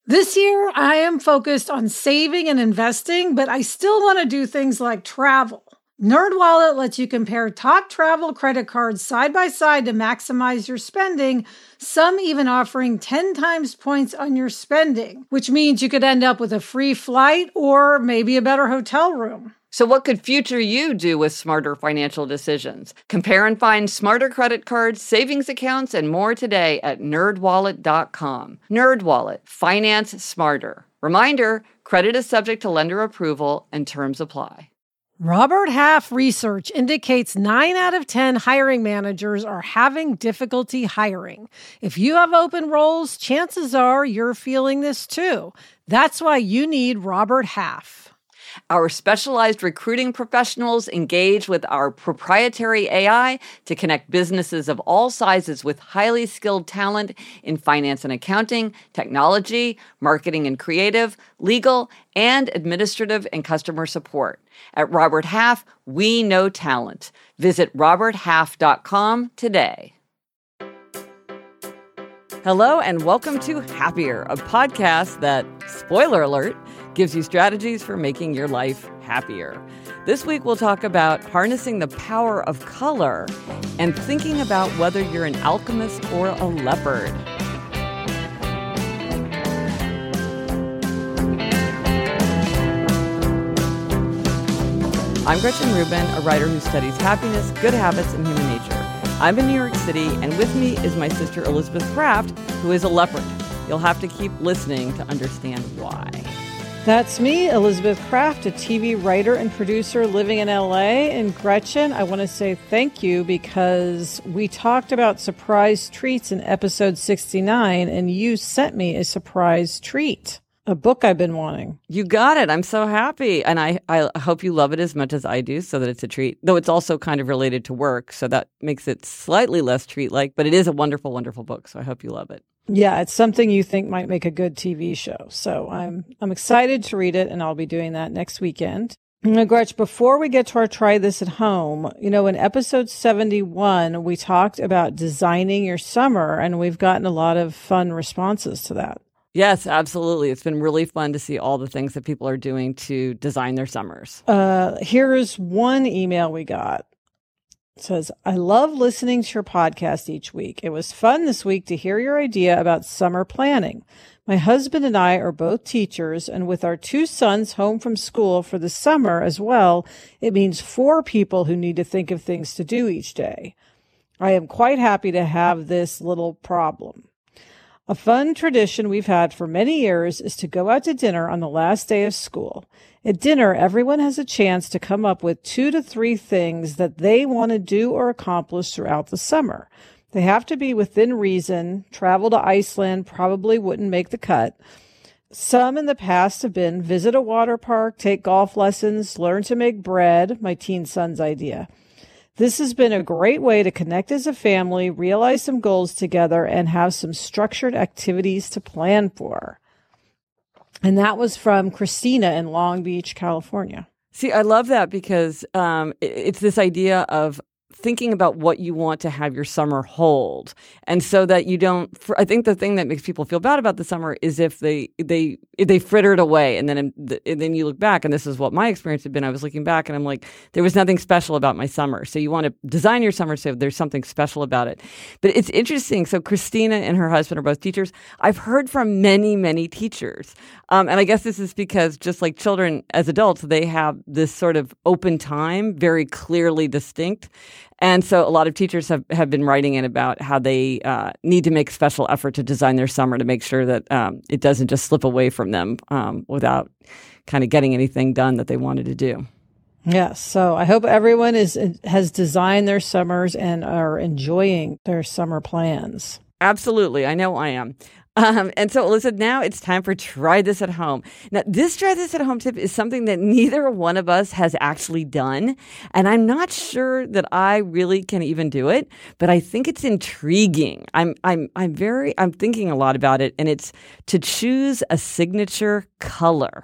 This year, I am focused on saving and investing, but I still want to do things like travel. NerdWallet lets you compare top travel credit cards side by side to maximize your spending, some even offering 10 times points on your spending, which means you could end up with a free flight or maybe a better hotel room. So what could future you do with smarter financial decisions? Compare and find smarter credit cards, savings accounts, and more today at nerdwallet.com. NerdWallet. Finance smarter. Reminder, credit is subject to lender approval and terms apply. Robert Half research indicates 9 out of 10 hiring managers are having difficulty hiring. If you have open roles, chances are you're feeling this too. That's why you need Robert Half. Our specialized recruiting professionals engage with our proprietary AI to connect businesses of all sizes with highly skilled talent in finance and accounting, technology, marketing and creative, legal, and administrative and customer support. At Robert Half, we know talent. Visit roberthalf.com today. Hello, and welcome to Happier, a podcast that, spoiler alert, gives you strategies for making your life happier. This week, we'll talk about harnessing the power of color and thinking about whether you're an alchemist or a leopard. I'm Gretchen Rubin, a writer who studies happiness, good habits, and human nature. I'm in New York City, and with me is my sister Elizabeth Craft, who is a leopard. You'll have to keep listening to understand why. That's me, Elizabeth Craft, a TV writer and producer living in LA. And Gretchen, I want to say thank you because we talked about surprise treats in episode 69, and you sent me a surprise treat, a book I've been wanting. You got it. I'm so happy. And I hope you love it as much as I do so that it's a treat, though it's also kind of related to work. So that makes it slightly less treat-like, but it is a wonderful, wonderful book. So I hope you love it. Yeah, it's something you think might make a good TV show. So I'm excited to read it, and I'll be doing that next weekend. Now, Gretch, before we get to our try this at home, in episode 71, we talked about designing your summer, and we've gotten a lot of fun responses to that. Yes, absolutely. It's been really fun to see all the things that people are doing to design their summers. Here's one email we got. It says, I love listening to your podcast each week. It was fun this week to hear your idea about summer planning. My husband and I are both teachers, and with our 2 sons home from school for the summer as well, it means 4 people who need to think of things to do each day. I am quite happy to have this little problem. A fun tradition we've had for many years is to go out to dinner on the last day of school. At dinner, everyone has a chance to come up with 2 to 3 things that they want to do or accomplish throughout the summer. They have to be within reason. Travel to Iceland probably wouldn't make the cut. Some in the past have been visit a water park, take golf lessons, learn to make bread, my teen son's idea. This has been a great way to connect as a family, realize some goals together, and have some structured activities to plan for. And that was from Christina in Long Beach, California. See, I love that because it's this idea of thinking about what you want to have your summer hold. And so that you don't, I think the thing that makes people feel bad about the summer is if they fritter it away. And then you look back, and this is what my experience had been. I was looking back and I'm like, there was nothing special about my summer. So you want to design your summer so there's something special about it. But it's interesting. So Christina and her husband are both teachers. I've heard from many, many teachers. And I guess this is because just like children as adults, they have this sort of open time, very clearly distinct. And so a lot of teachers have been writing in about how they need to make special effort to design their summer to make sure that it doesn't just slip away from them without kind of getting anything done that they wanted to do. Yes. So I hope everyone has designed their summers and are enjoying their summer plans. Absolutely. I know I am. And so, Alyssa, now it's time for Try This at Home. Now, this Try This at Home tip is something that neither one of us has actually done. And I'm not sure that I really can even do it, but I think it's intriguing. I'm thinking a lot about it, and it's to choose a signature color.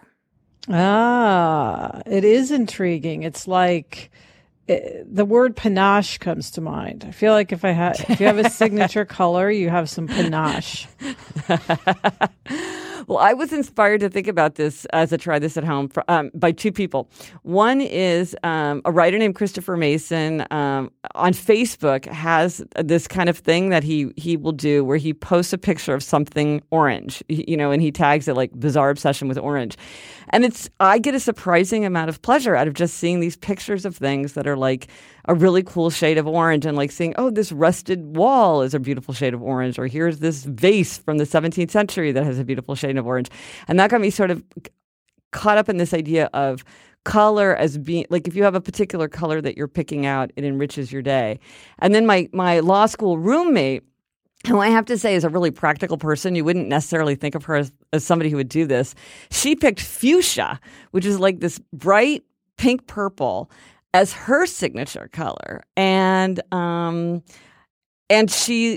It is intriguing. It's like the word panache comes to mind. I feel like if you have a signature color, you have some panache. Well, I was inspired to think about this as I try this at home by two people. One is a writer named Christopher Mason on Facebook has this kind of thing that he will do where he posts a picture of something orange, and he tags it like bizarre obsession with orange. And I get a surprising amount of pleasure out of just seeing these pictures of things that are like a really cool shade of orange and like seeing, oh, this rusted wall is a beautiful shade of orange, or here's this vase from the 17th century that has a beautiful shade of orange. And that got me sort of caught up in this idea of color as being like, if you have a particular color that you're picking out, it enriches your day. And then my law school roommate, who I have to say is a really practical person. You wouldn't necessarily think of her as somebody who would do this. She picked fuchsia, which is like this bright pink purple, as her signature color. And she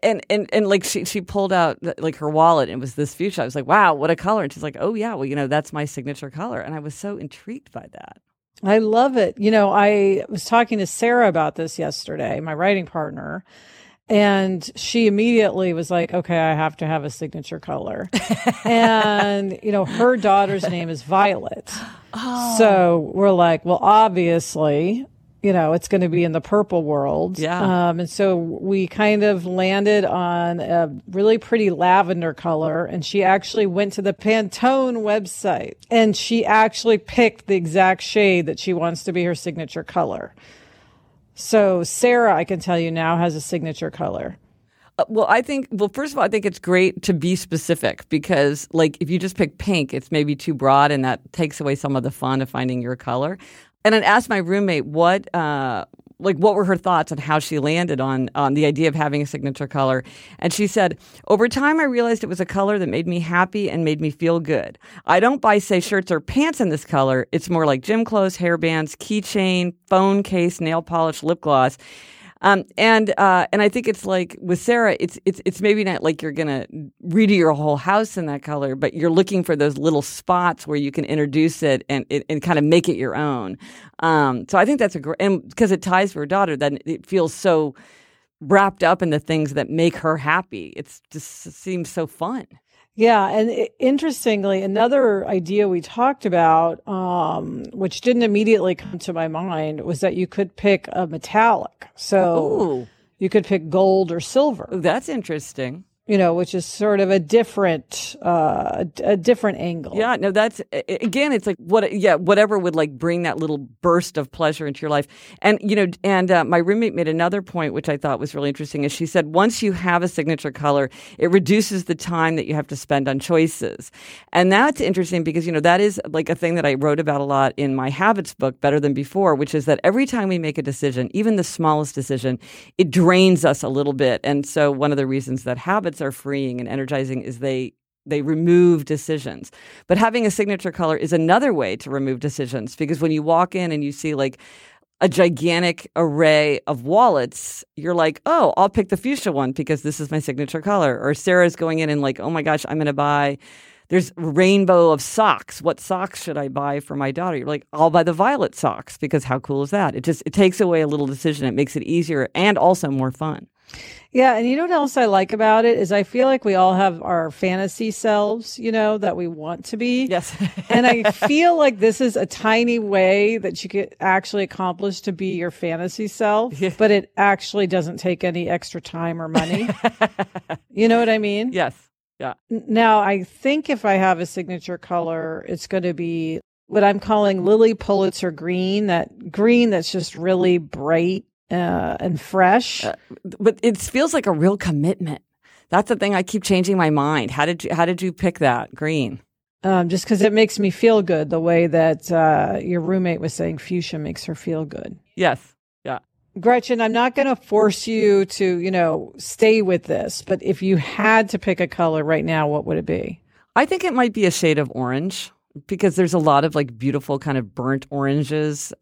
pulled out like her wallet and it was this fuchsia. I was like, wow, what a color. And she's like, oh yeah, well, that's my signature color. And I was so intrigued by that. I love it. I was talking to Sarah about this yesterday, my writing partner. And she immediately was like, okay, I have to have a signature color. And, her daughter's name is Violet. Oh. So we're like, well, obviously, it's going to be in the purple world. Yeah. And so we kind of landed on a really pretty lavender color. And she actually went to the Pantone website and she actually picked the exact shade that she wants to be her signature color. So Sarah, I can tell you now, has a signature color. First of all, I think it's great to be specific because, like, if you just pick pink, it's maybe too broad and that takes away some of the fun of finding your color. And I'd asked my roommate what were her thoughts on how she landed on the idea of having a signature color. And she said, over time, I realized it was a color that made me happy and made me feel good. I don't buy, say, shirts or pants in this color. It's more like gym clothes, hairbands, keychain, phone case, nail polish, lip gloss. And I think it's like with Sarah, it's maybe not like you're gonna redo your whole house in that color, but you're looking for those little spots where you can introduce it and kind of make it your own. So I think that's and because it ties to her daughter, then it feels so wrapped up in the things that make her happy. It seems so fun. Yeah. And interestingly, another idea we talked about, which didn't immediately come to my mind, was that you could pick a metallic. So you could pick gold or silver. That's interesting. Which is sort of a different angle. Yeah, no, that's again, it's like whatever would like bring that little burst of pleasure into your life. And my roommate made another point, which I thought was really interesting, is she said once you have a signature color, it reduces the time that you have to spend on choices. And that's interesting because, that is like a thing that I wrote about a lot in my habits book, Better Than Before, which is that every time we make a decision, even the smallest decision, it drains us a little bit. And so one of the reasons that habits are freeing and energizing is they remove decisions. But having a signature color is another way to remove decisions, because when you walk in and you see like a gigantic array of wallets, you're like, oh, I'll pick the fuchsia one because this is my signature color. Or Sarah's going in and like, oh my gosh, I'm going to buy, there's a rainbow of socks. What socks should I buy for my daughter? You're like, I'll buy the violet socks because how cool is that? It takes away a little decision. It makes it easier and also more fun. Yeah. And you know what else I like about it is I feel like we all have our fantasy selves, that we want to be. Yes. And I feel like this is a tiny way that you could actually accomplish to be your fantasy self, but it actually doesn't take any extra time or money. You know what I mean? Yes. Yeah. Now, I think if I have a signature color, it's going to be what I'm calling Lily Pulitzer green, that green that's just really bright and fresh. But it feels like a real commitment. That's the thing. I keep changing my mind. How did you pick that green? Just because it makes me feel good, the way that your roommate was saying fuchsia makes her feel good. Yes. Yeah. Gretchen, I'm not going to force you to, stay with this, but if you had to pick a color right now, what would it be? I think it might be a shade of orange because there's a lot of like beautiful kind of burnt oranges.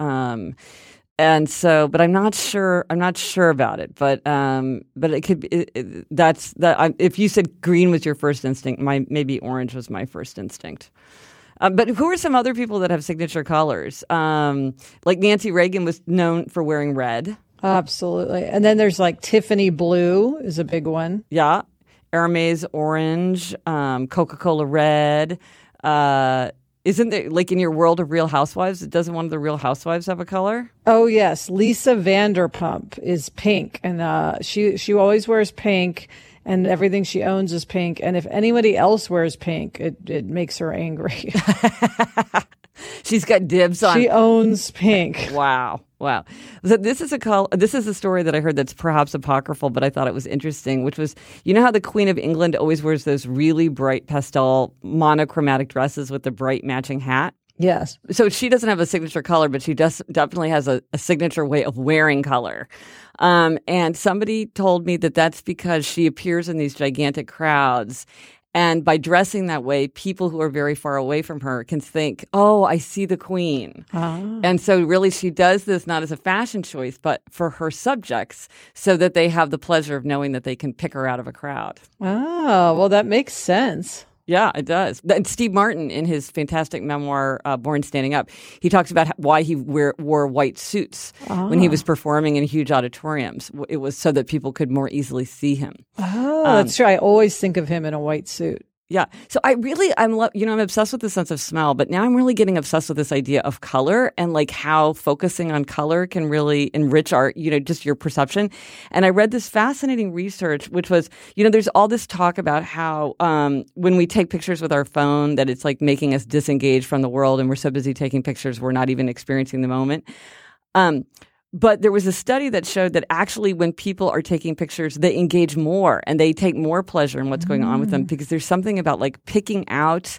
And so, but I'm not sure about it. But it could be. That's that. If you said green was your first instinct, maybe orange was my first instinct. But who are some other people that have signature colors? Like Nancy Reagan was known for wearing red. Absolutely. And then there's like Tiffany blue is a big one. Yeah. Hermes orange, Coca-Cola red. Isn't there, like in your world of Real Housewives, doesn't one of the Real Housewives have a color? Oh, yes. Lisa Vanderpump is pink, and she always wears pink, and everything she owns is pink. And if anybody else wears pink, it makes her angry. She's got dibs on. She owns pink. Wow. So this is a story that I heard that's perhaps apocryphal, but I thought it was interesting, which was, you know how the Queen of England always wears those really bright pastel monochromatic dresses with the bright matching hat? Yes. So she doesn't have a signature color, but she definitely has a signature way of wearing color. And somebody told me that that's because she appears in these gigantic crowds. And by dressing that way, people who are very far away from her can think, oh, I see the queen. And so really she does this not as a fashion choice, but for her subjects so that they have the pleasure of knowing that they can pick her out of a crowd. Oh, well, that makes sense. Yeah, it does. And Steve Martin, in his fantastic memoir, Born Standing Up, he talks about why he wore white suits when he was performing in huge auditoriums. It was so that people could more easily see him. Oh, that's true. I always think of him in a white suit. Yeah. So I'm obsessed with the sense of smell, but now I'm really getting obsessed with this idea of color and like how focusing on color can really enrich our, just your perception. And I read this fascinating research, which was, there's all this talk about how when we take pictures with our phone, that it's like making us disengage from the world and we're so busy taking pictures, we're not even experiencing the moment. But there was a study that showed that actually when people are taking pictures, they engage more and they take more pleasure in what's going on with them because there's something about like picking out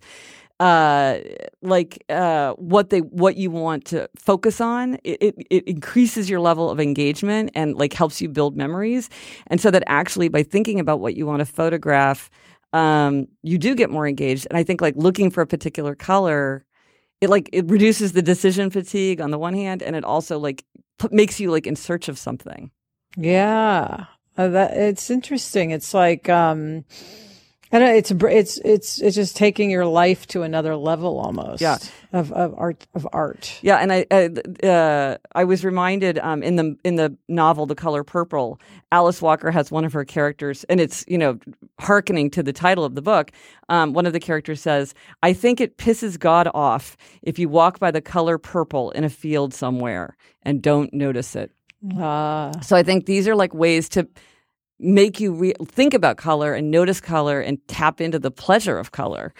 what you want to focus on. It increases your level of engagement and like helps you build memories. And so that actually by thinking about what you want to photograph, you do get more engaged. And I think like looking for a particular color, it reduces the decision fatigue on the one hand, and it also like makes you like in search of something. Yeah, it's interesting. It's like I don't know, it's just taking your life to another level almost. Yeah. Of art. Yeah, and I was reminded in the novel The Color Purple, Alice Walker has one of her characters, and it's hearkening to the title of the book. One of the characters says, "I think it pisses God off if you walk by the color purple in a field somewhere and don't notice it." So I think these are like ways to make you think about color and notice color and tap into the pleasure of color.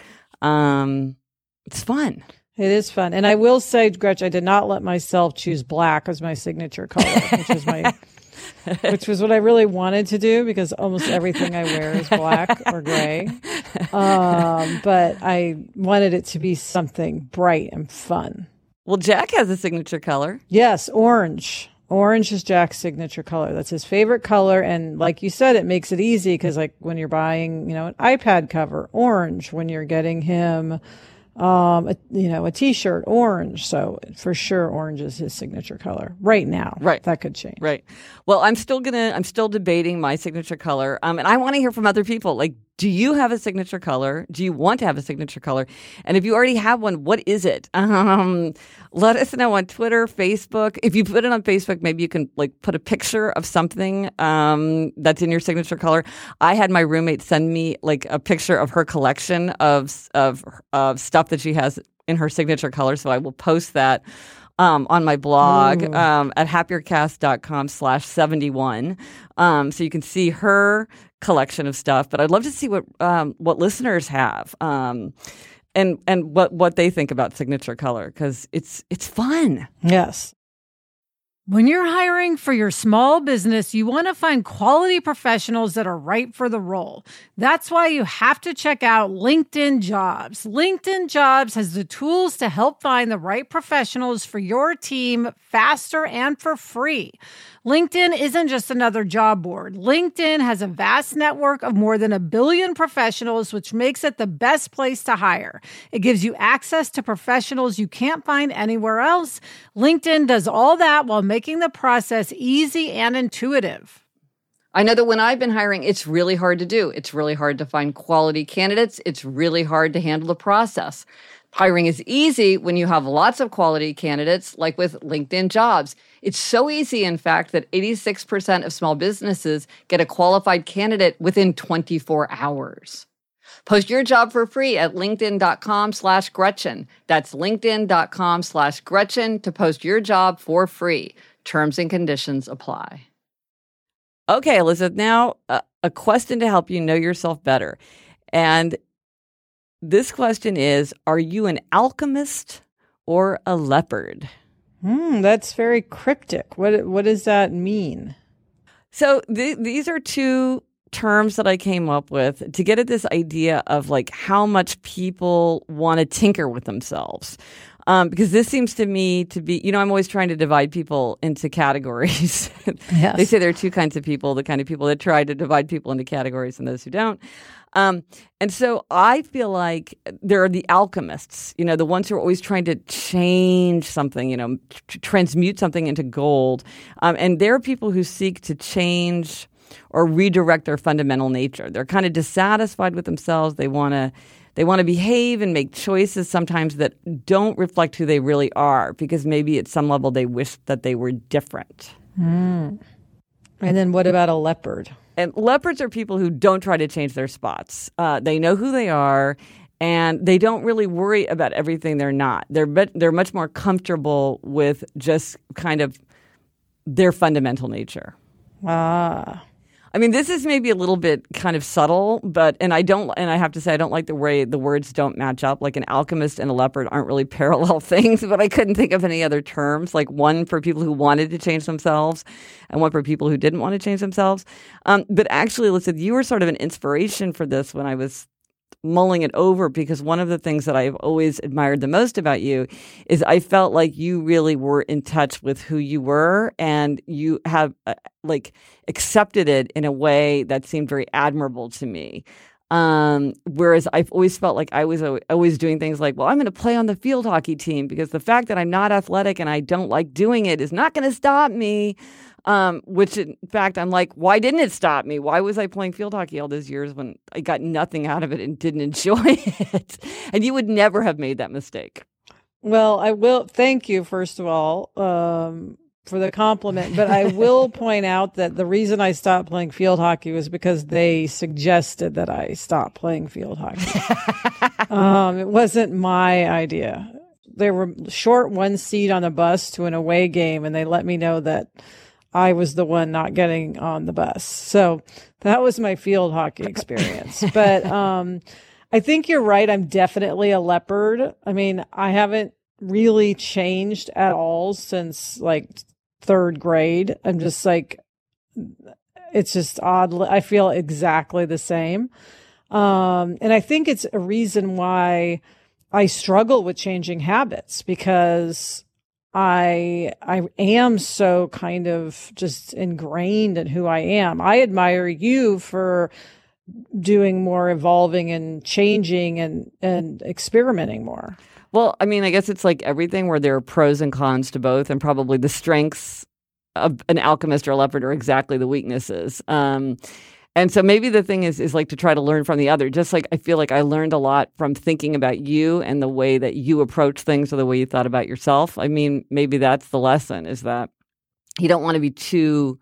It's fun. It is fun. And I will say, Gretch, I did not let myself choose black as my signature color, which was what I really wanted to do because almost everything I wear is black or gray. But I wanted it to be something bright and fun. Well, Jack has a signature color. Yes, orange. Orange is Jack's signature color. That's his favorite color. And like you said, it makes it easy because like when you're buying, an iPad cover, orange. When you're getting him a t-shirt, orange. So for sure, orange is his signature color right now. Right. That could change. Right. Well, I'm still debating my signature color. And I want to hear from other people. Like, do you have a signature color? Do you want to have a signature color? And if you already have one, what is it? Let us know on Twitter, Facebook. If you put it on Facebook, maybe you can like put a picture of something that's in your signature color. I had my roommate send me like a picture of her collection of stuff that she has in her signature color. So I will post that on my blog at happiercast.com/71. So you can see her collection of stuff. But I'd love to see what listeners have and what they think about signature color because it's fun. Yes. When you're hiring for your small business, you want to find quality professionals that are right for the role. That's why you have to check out LinkedIn Jobs. LinkedIn Jobs has the tools to help find the right professionals for your team faster and for free. LinkedIn isn't just another job board. LinkedIn has a vast network of more than 1 billion professionals, which makes it the best place to hire. It gives you access to professionals you can't find anywhere else. LinkedIn does all that while making the process easy and intuitive. I know that when I've been hiring, it's really hard to do. It's really hard to find quality candidates. It's really hard to handle the process. Hiring is easy when you have lots of quality candidates, like with LinkedIn Jobs. It's so easy, in fact, that 86% of small businesses get a qualified candidate within 24 hours. Post your job for free at linkedin.com/Gretchen. That's linkedin.com/Gretchen to post your job for free. Terms and conditions apply. Okay, Elizabeth, now a question to help you know yourself better. And this question is, are you an alchemist or a leopard? That's very cryptic. What does that mean? So these are two terms that I came up with to get at this idea of like how much people want to tinker with themselves. Because this seems to me to be, I'm always trying to divide people into categories. Yes. They say there are two kinds of people, the kind of people that try to divide people into categories and those who don't. And so I feel like there are the alchemists, the ones who are always trying to change something, transmute something into gold. And there are people who seek to change or redirect their fundamental nature. They're kind of dissatisfied with themselves. They want to behave and make choices sometimes that don't reflect who they really are, because maybe at some level they wish that they were different. And then what about a leopard? And leopards are people who don't try to change their spots. They know who they are, and they don't really worry about everything they're not. They're much more comfortable with just kind of their fundamental nature. I mean, this is maybe a little bit kind of subtle, and I have to say, I don't like the way the words don't match up. Like an alchemist and a leopard aren't really parallel things, but I couldn't think of any other terms, like one for people who wanted to change themselves and one for people who didn't want to change themselves. But actually, Elizabeth, you were sort of an inspiration for this when I was mulling it over, because one of the things that I've always admired the most about you is I felt like you really were in touch with who you were, and you have accepted it in a way that seemed very admirable to me. Whereas I've always felt like I was always doing things like, well, I'm going to play on the field hockey team because the fact that I'm not athletic and I don't like doing it is not going to stop me. Which in fact, I'm like, why didn't it stop me? Why was I playing field hockey all those years when I got nothing out of it and didn't enjoy it? And you would never have made that mistake. Well, I will thank you, first of all, for the compliment, but I will point out that the reason I stopped playing field hockey was because they suggested that I stop playing field hockey. It wasn't my idea. They were short one seat on a bus to an away game, and they let me know that I was the one not getting on the bus. So that was my field hockey experience. But I think you're right. I'm definitely a leopard. I mean, I haven't really changed at all since like third grade. I'm just like, it's just odd. I feel exactly the same. And I think it's a reason why I struggle with changing habits, because I am so kind of just ingrained in who I am. I admire you for doing more evolving and changing and experimenting more. Well, I mean, I guess it's like everything where there are pros and cons to both, and probably the strengths of an alchemist or a leopard are exactly the weaknesses. And so maybe the thing is like to try to learn from the other. Just like I feel like I learned a lot from thinking about you and the way that you approach things or the way you thought about yourself. I mean, maybe that's the lesson, is that you don't want to be too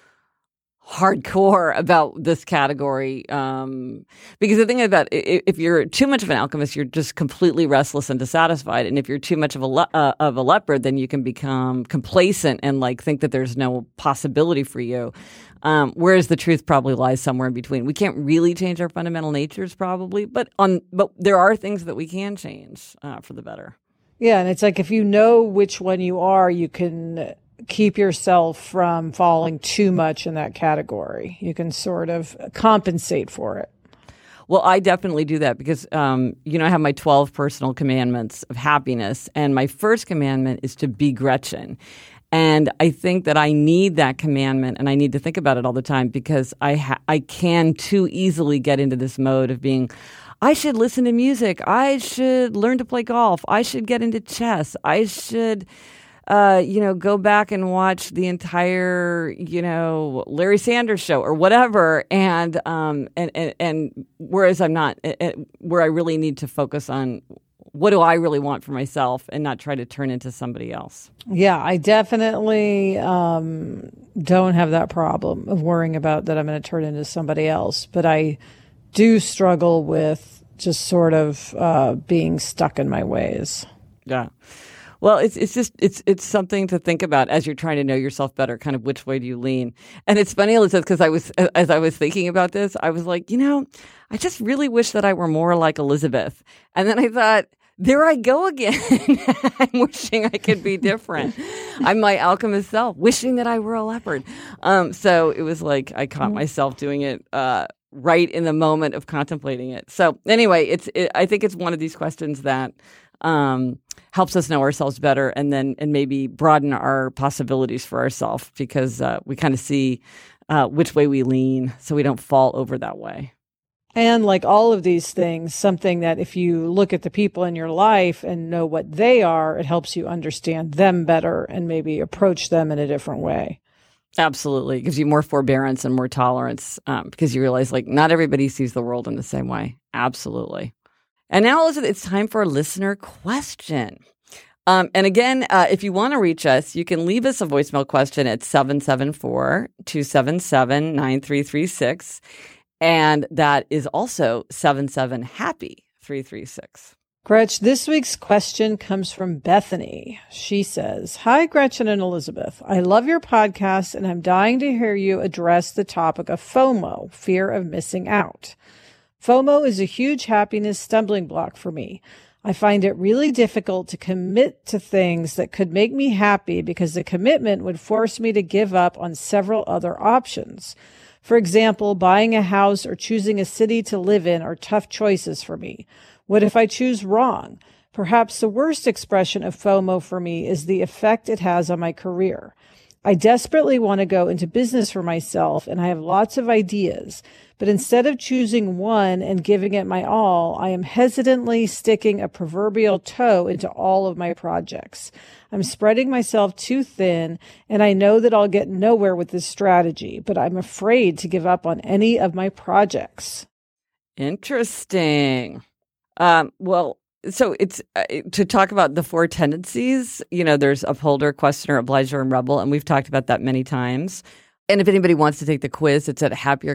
hardcore about this category. Because the thing about if you're too much of an alchemist, you're just completely restless and dissatisfied. And if you're too much of a leopard, then you can become complacent and like think that there's no possibility for you. Whereas the truth probably lies somewhere in between. We can't really change our fundamental natures, probably, but there are things that we can change for the better. Yeah, and it's like if you know which one you are, you can keep yourself from falling too much in that category. You can sort of compensate for it. Well, I definitely do that because, I have my 12 personal commandments of happiness, and my first commandment is to be Gretchen. And I think that I need that commandment, and I need to think about it all the time, because I can too easily get into this mode of being, I should listen to music. I should learn to play golf. I should get into chess. I should go back and watch the entire, Larry Sanders show or whatever. And whereas I'm not, where I really need to focus on what do I really want for myself and not try to turn into somebody else. Yeah, I definitely don't have that problem of worrying about that I'm going to turn into somebody else. But I do struggle with just sort of being stuck in my ways. Yeah. Well, it's something to think about as you're trying to know yourself better, kind of which way do you lean. And it's funny, Elizabeth, because as I was thinking about this, I was like, I just really wish that I were more like Elizabeth. And then I thought, there I go again. I'm wishing I could be different. I'm my alchemist self, wishing that I were a leopard. So it was like I caught myself doing it right in the moment of contemplating it. So anyway, I think it's one of these questions that helps us know ourselves better and maybe broaden our possibilities for ourselves because we kind of see which way we lean so we don't fall over that way. And like all of these things, something that if you look at the people in your life and know what they are, it helps you understand them better and maybe approach them in a different way. Absolutely. It gives you more forbearance and more tolerance because you realize like not everybody sees the world in the same way. Absolutely. And now, Elizabeth, it's time for a listener question. And again, if you want to reach us, you can leave us a voicemail question at 774-277-9336. And that is also 77-HAPPY-336. Gretch, this week's question comes from Bethany. She says, "Hi, Gretchen and Elizabeth. I love your podcast, and I'm dying to hear you address the topic of FOMO, fear of missing out. FOMO is a huge happiness stumbling block for me. I find it really difficult to commit to things that could make me happy because the commitment would force me to give up on several other options. For example, buying a house or choosing a city to live in are tough choices for me. What if I choose wrong? Perhaps the worst expression of FOMO for me is the effect it has on my career. I desperately want to go into business for myself, and I have lots of ideas. But instead of choosing one and giving it my all, I am hesitantly sticking a proverbial toe into all of my projects. I'm spreading myself too thin, and I know that I'll get nowhere with this strategy, but I'm afraid to give up on any of my projects." Interesting. Well, so it's to talk about the four tendencies, there's upholder, questioner, obliger, and rebel, and we've talked about that many times. And if anybody wants to take the quiz, it's at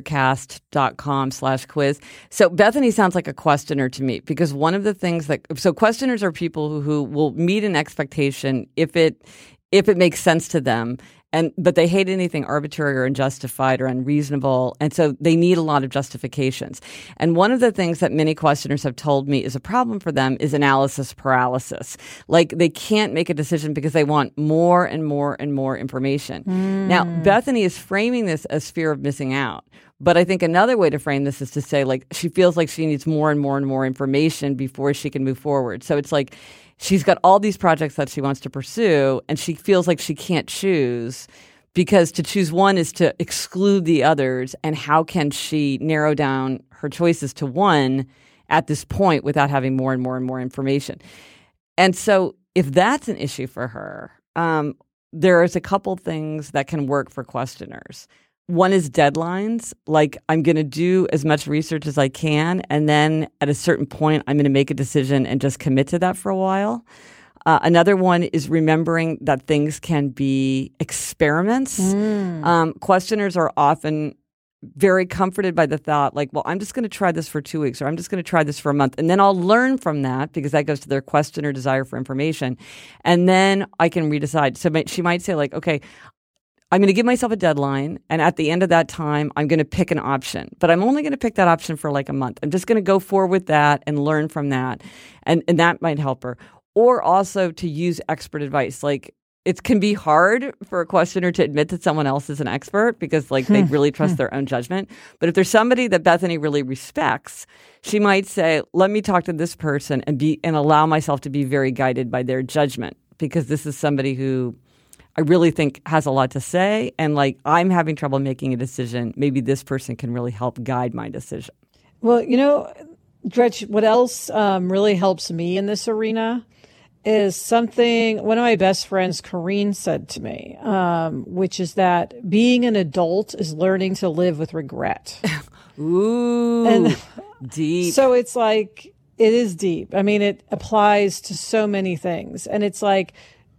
happiercast.com/quiz. So Bethany sounds like a questioner to me because one of the things so questioners are people who will meet an expectation if it makes sense to them. But they hate anything arbitrary or unjustified or unreasonable. And so they need a lot of justifications. And one of the things that many questioners have told me is a problem for them is analysis paralysis. Like they can't make a decision because they want more and more and more information. Now, Bethany is framing this as fear of missing out. But I think another way to frame this is to say, like, she feels like she needs more and more and more information before she can move forward. So it's like she's got all these projects that she wants to pursue, and she feels like she can't choose because to choose one is to exclude the others. And how can she narrow down her choices to one at this point without having more and more and more information? And so if that's an issue for her, there's a couple things that can work for questioners. One is deadlines, like I'm going to do as much research as I can, and then at a certain point, I'm going to make a decision and just commit to that for a while. Another one is remembering that things can be experiments. Questioners are often very comforted by the thought, like, well, I'm just going to try this for 2 weeks, or I'm just going to try this for a month, and then I'll learn from that because that goes to their questioner desire for information, and then I can redecide. So she might say, like, okay, I'm going to give myself a deadline, and at the end of that time, I'm going to pick an option. But I'm only going to pick that option for like a month. I'm just going to go forward with that and learn from that, and that might help her. Or also to use expert advice. Like, it can be hard for a questioner to admit that someone else is an expert because like they really trust their own judgment. But if there's somebody that Bethany really respects, she might say, let me talk to this person and allow myself to be very guided by their judgment because this is somebody who I really think has a lot to say, and like I'm having trouble making a decision. Maybe this person can really help guide my decision. Well, Gretch, what else really helps me in this arena is something one of my best friends, Corrine, said to me, which is that being an adult is learning to live with regret. Ooh, and deep. So it's like, it is deep. I mean, it applies to so many things. And it's like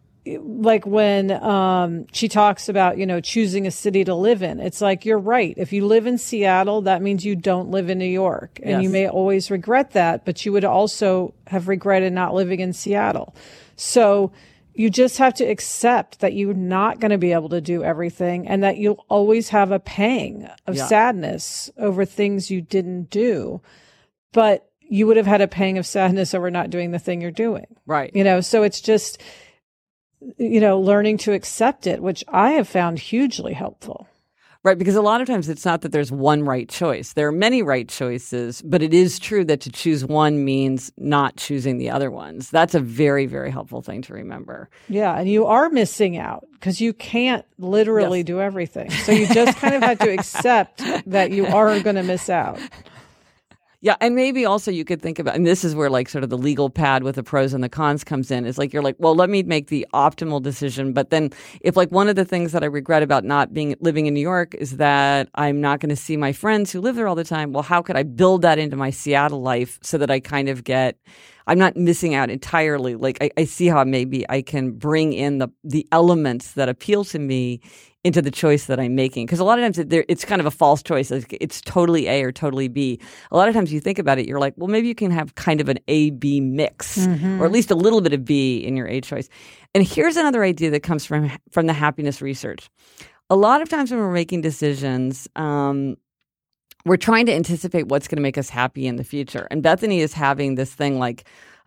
when she talks about, choosing a city to live in, it's like, you're right. If you live in Seattle, that means you don't live in New York. And you may always regret that, but you would also have regretted not living in Seattle. So you just have to accept that you're not going to be able to do everything and that you'll always have a pang of sadness over things you didn't do. But you would have had a pang of sadness over not doing the thing you're doing. Right. So it's just, learning to accept it, which I have found hugely helpful. Right, because a lot of times it's not that there's one right choice. There are many right choices, but it is true that to choose one means not choosing the other ones. That's a very, very helpful thing to remember. Yeah, and you are missing out because you can't literally do everything. So you just kind of have to accept that you are going to miss out. Yeah, and maybe also you could think about, and this is where like sort of the legal pad with the pros and the cons comes in. It's like you're like, well, let me make the optimal decision. But then if like one of the things that I regret about not living in New York is that I'm not going to see my friends who live there all the time. Well, how could I build that into my Seattle life so that I kind of I'm not missing out entirely. Like I see how maybe I can bring in the elements that appeal to me into the choice that I'm making. Because a lot of times it's kind of a false choice. It's totally A or totally B. A lot of times you think about it, you're like, well, maybe you can have kind of an A-B mix, or at least a little bit of B in your A choice. And here's another idea that comes from the happiness research. A lot of times when we're making decisions, we're trying to anticipate what's going to make us happy in the future. And Bethany is having this thing like,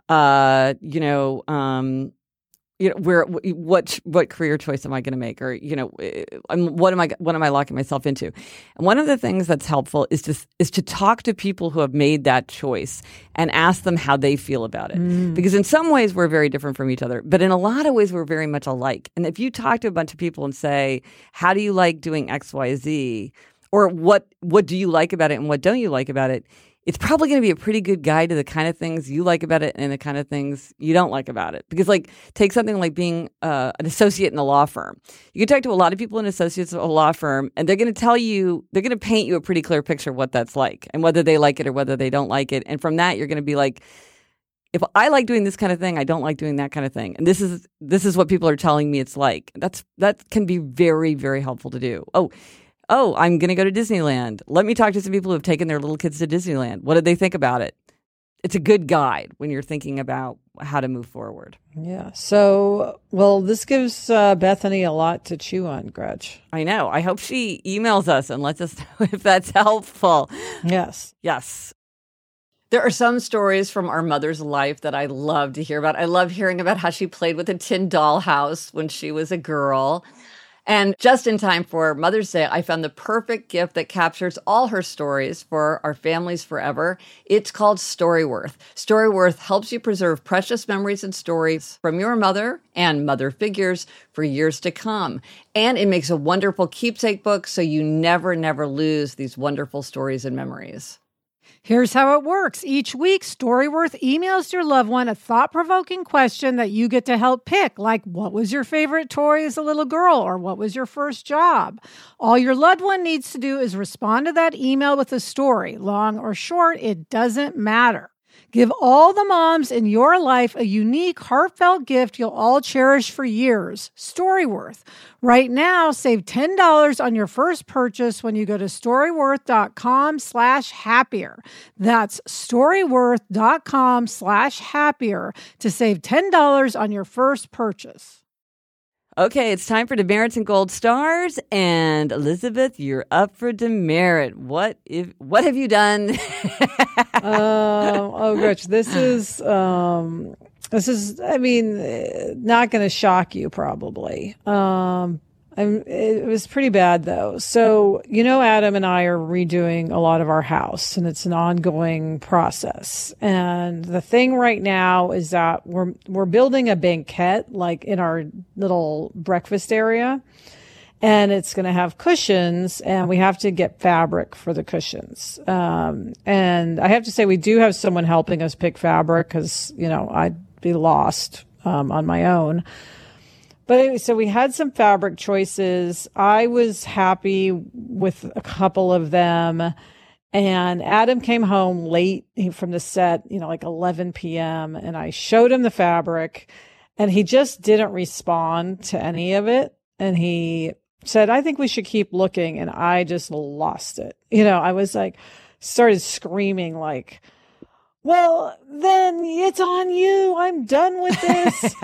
what career choice am I going to make, or what am I locking myself into? And one of the things that's helpful is to talk to people who have made that choice and ask them how they feel about it. Because in some ways we're very different from each other, but in a lot of ways we're very much alike. And if you talk to a bunch of people and say, how do you like doing X, Y, Z, or what do you like about it and what don't you like about it? It's probably going to be a pretty good guide to the kind of things you like about it and the kind of things you don't like about it. Because take something like being an associate in a law firm. You can talk to a lot of people in associates of a law firm, and they're going to paint you a pretty clear picture of what that's like and whether they like it or whether they don't like it. And from that, you're going to be like, if I like doing this kind of thing, I don't like doing that kind of thing. And this is what people are telling me it's like. That can be very, very helpful to do. Oh, I'm going to go to Disneyland. Let me talk to some people who have taken their little kids to Disneyland. What did they think about it? It's a good guide when you're thinking about how to move forward. Yeah. So, well, this gives Bethany a lot to chew on, Gretch. I know. I hope she emails us and lets us know if that's helpful. Yes. Yes. There are some stories from our mother's life that I love to hear about. I love hearing about how she played with a tin dollhouse when she was a girl. And just in time for Mother's Day, I found the perfect gift that captures all her stories for our families forever. It's called Storyworth. Storyworth helps you preserve precious memories and stories from your mother and mother figures for years to come. And it makes a wonderful keepsake book so you never, never lose these wonderful stories and memories. Here's how it works. Each week, Storyworth emails your loved one a thought-provoking question that you get to help pick, like what was your favorite toy as a little girl, or what was your first job? All your loved one needs to do is respond to that email with a story. Long or short, it doesn't matter. Give all the moms in your life a unique, heartfelt gift you'll all cherish for years. Storyworth. Right now, save $10 on your first purchase when you go to storyworth.com/happier. That's storyworth.com/happier to save $10 on your first purchase. Okay, it's time for demerits and gold stars. And Elizabeth, you're up for demerit. What have you done? Gretch, this is, I mean, not going to shock you probably. It was pretty bad though. So, Adam and I are redoing a lot of our house, and it's an ongoing process. And the thing right now is that we're building a banquette, like in our little breakfast area, and it's going to have cushions, and we have to get fabric for the cushions. And I have to say, we do have someone helping us pick fabric because, I'd be lost on my own. But anyway, so we had some fabric choices. I was happy with a couple of them. And Adam came home late from the set, like 11 p.m. And I showed him the fabric and he just didn't respond to any of it. And he said, I think we should keep looking. And I just lost it. I was like, started screaming like, well, then it's on you. I'm done with this.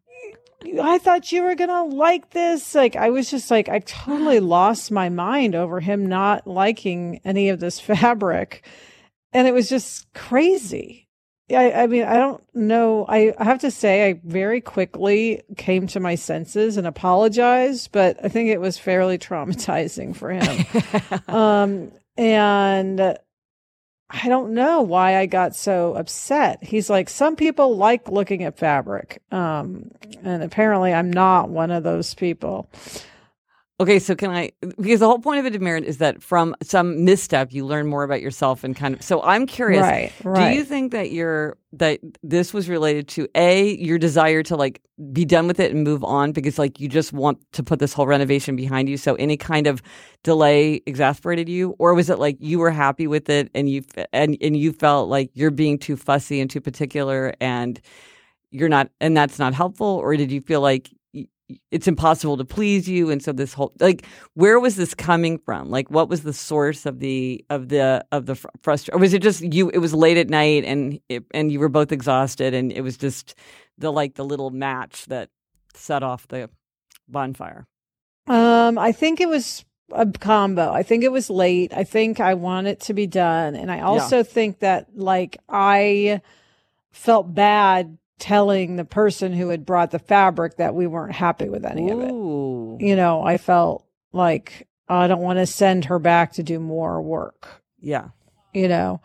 I thought you were going to like this. Like, I was just like, I totally lost my mind over him not liking any of this fabric. And it was just crazy. I mean, I don't know. I have to say, I very quickly came to my senses and apologized, but I think it was fairly traumatizing for him. And I don't know why I got so upset. He's like, some people like looking at fabric. And apparently I'm not one of those people. Okay, so because the whole point of it, Maren, is that from some misstep, you learn more about yourself and so I'm curious, right. Do you think that this was related to your desire to like be done with it and move on because like you just want to put this whole renovation behind you, so any kind of delay exasperated you, or was it like you were happy with it and you felt like you're being too fussy and too particular and you're not, and that's not helpful, or did you feel like it's impossible to please you, and so this whole like, where was this coming from? Like, what was the source of the frustration? Or was it just you? It was late at night, and you were both exhausted, and it was just the little match that set off the bonfire. I think it was a combo. I think it was late. I think I want it to be done, and I also think that like I felt bad telling the person who had brought the fabric that we weren't happy with any of it. I felt like I don't want to send her back to do more work. Yeah. Because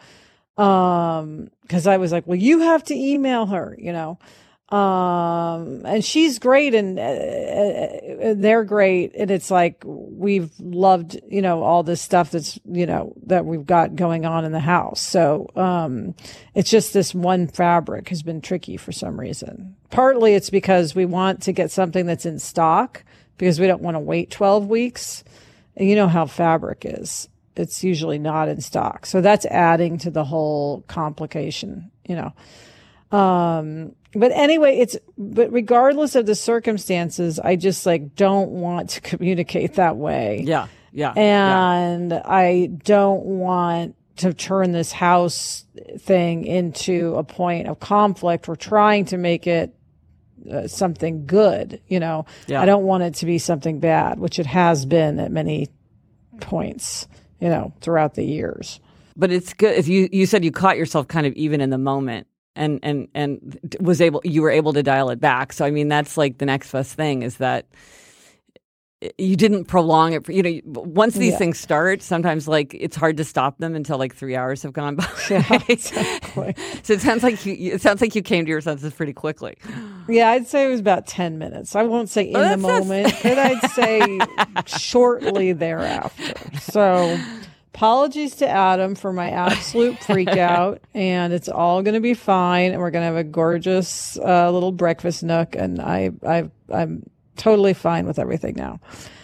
I was like, well, you have to email her, and she's great and they're great. And it's like, we've loved, all this stuff that's, that we've got going on in the house. So, it's just this one fabric has been tricky for some reason. Partly it's because we want to get something that's in stock because we don't want to wait 12 weeks. And you know how fabric is. It's usually not in stock. So that's adding to the whole complication, But anyway, but regardless of the circumstances, I just like don't want to communicate that way. Yeah. And I don't want to turn this house thing into a point of conflict. We're trying to make it something good, Yeah. I don't want it to be something bad, which it has been at many points, throughout the years. But it's good if you said you caught yourself kind of even in the moment. And you were able to dial it back. So I mean, that's like the next best thing is that you didn't prolong it. Once these things start, sometimes like it's hard to stop them until like 3 hours have gone by. Yeah, exactly. So it sounds like you came to your senses pretty quickly. Yeah, I'd say it was about 10 minutes. I won't say in the moment, but I'd say shortly thereafter. So. Apologies to Adam for my absolute freak out, and it's all going to be fine, and we're going to have a gorgeous little breakfast nook, and I'm totally fine with everything now.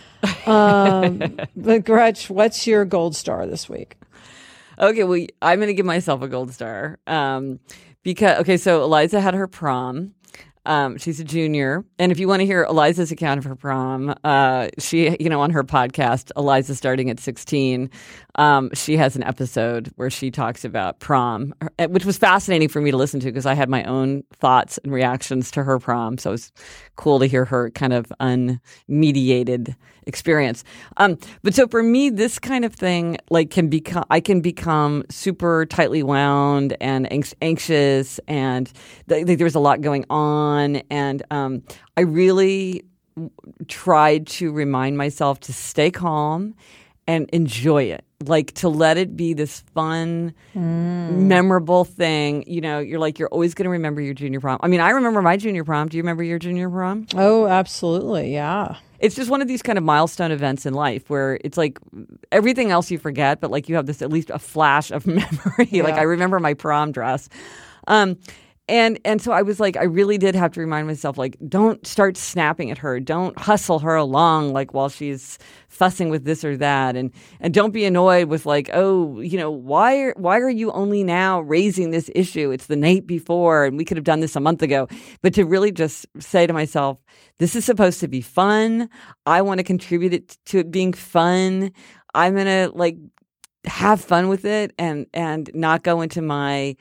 But Gretch, what's your gold star this week? Okay, well, I'm going to give myself a gold star so Eliza had her prom. She's a junior. And if you want to hear Eliza's account of her prom, she, on her podcast, Eliza Starting at 16, she has an episode where she talks about prom, which was fascinating for me to listen to because I had my own thoughts and reactions to her prom. So it was cool to hear her kind of unmediated experience. But so for me, this kind of thing, like I can become super tightly wound and anxious, and there's a lot going on. And I really tried to remind myself to stay calm and enjoy it. Like to let it be this fun, memorable thing. You're always going to remember your junior prom. I mean, I remember my junior prom. Do you remember your junior prom? Oh, absolutely. Yeah. It's just one of these kind of milestone events in life where it's like everything else you forget, but like you have this at least a flash of memory. Yeah. Like I remember my prom dress. And so I was like, I really did have to remind myself, like, don't start snapping at her. Don't hustle her along, like, while she's fussing with this or that. And don't be annoyed with, like, oh, why are you only now raising this issue? It's the night before, and we could have done this a month ago. But to really just say to myself, this is supposed to be fun. I want to contribute to it being fun. I'm going to, like, have fun with it and not go into my,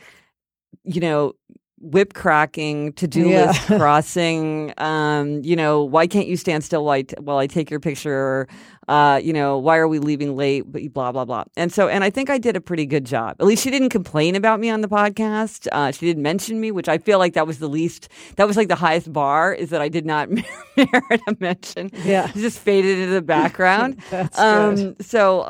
whip cracking, to-do list crossing, why can't you stand still while I take your picture? Why are we leaving late? Blah, blah, blah. And I think I did a pretty good job. At least she didn't complain about me on the podcast. She didn't mention me, which I feel like that was like the highest bar, is that I did not merit a mention. Yeah. It just faded into the background. That's good.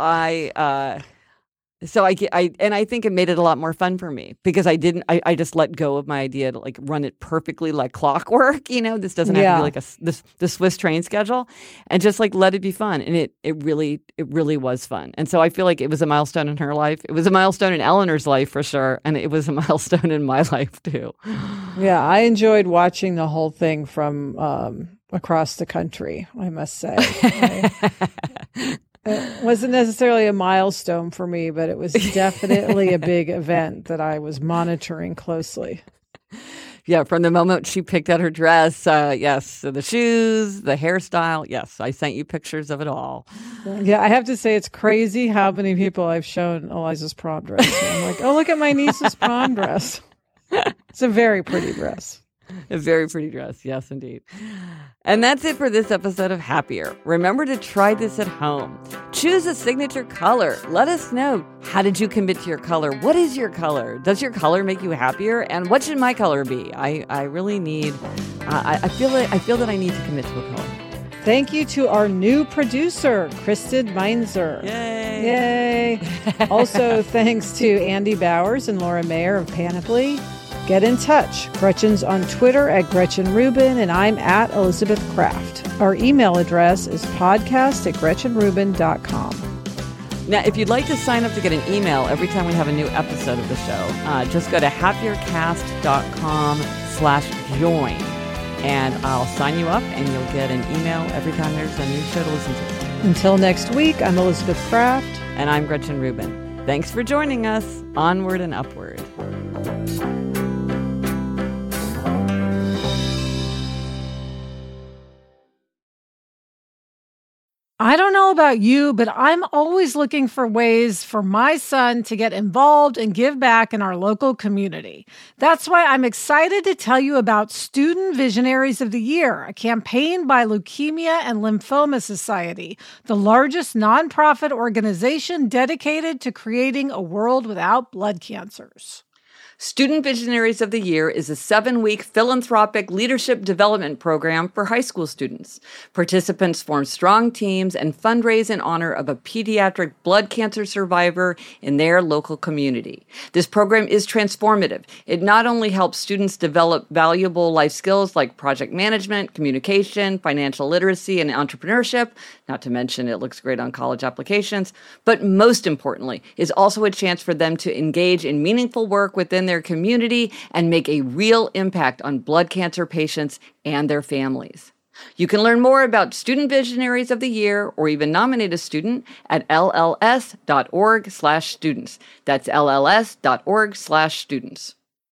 So I think it made it a lot more fun for me because I just let go of my idea to, like, run it perfectly like clockwork. This doesn't have to be like the Swiss train schedule, and just, like, let it be fun. And it really was fun. And so I feel like it was a milestone in her life. It was a milestone in Eleanor's life for sure. And it was a milestone in my life too. Yeah. I enjoyed watching the whole thing from across the country, I must say. It wasn't necessarily a milestone for me, but it was definitely a big event that I was monitoring closely. Yeah, from the moment she picked out her dress, yes, so the shoes, the hairstyle, yes, I sent you pictures of it all. Yeah, I have to say it's crazy how many people I've shown Eliza's prom dress. And I'm like, oh, look at my niece's prom dress. It's a very pretty dress. A very pretty dress. Yes, indeed. And that's it for this episode of Happier. Remember to try this at home. Choose a signature color. Let us know. How did you commit to your color? What is your color? Does your color make you happier? And what should my color be? I really need, I feel that I need to commit to a color. Thank you to our new producer, Kristen Meinzer. Yay. Also, thanks to Andy Bowers and Laura Mayer of Panoply. Get in touch. Gretchen's on Twitter at Gretchen Rubin, and I'm at Elizabeth Kraft. Our email address is podcast@GretchenRubin.com. Now, if you'd like to sign up to get an email every time we have a new episode of the show, just go to happiercast.com/join, and I'll sign you up, and you'll get an email every time there's a new show to listen to. Until next week, I'm Elizabeth Kraft. And I'm Gretchen Rubin. Thanks for joining us. Onward and upward. I don't know about you, but I'm always looking for ways for my son to get involved and give back in our local community. That's why I'm excited to tell you about Student Visionaries of the Year, a campaign by Leukemia and Lymphoma Society, the largest nonprofit organization dedicated to creating a world without blood cancers. Student Visionaries of the Year is a 7-week philanthropic leadership development program for high school students. Participants form strong teams and fundraise in honor of a pediatric blood cancer survivor in their local community. This program is transformative. It not only helps students develop valuable life skills like project management, communication, financial literacy, and entrepreneurship, not to mention it looks great on college applications, but most importantly, is also a chance for them to engage in meaningful work within their community and make a real impact on blood cancer patients and their families. You can learn more about Student Visionaries of the Year or even nominate a student at lls.org/students. That's lls.org/students.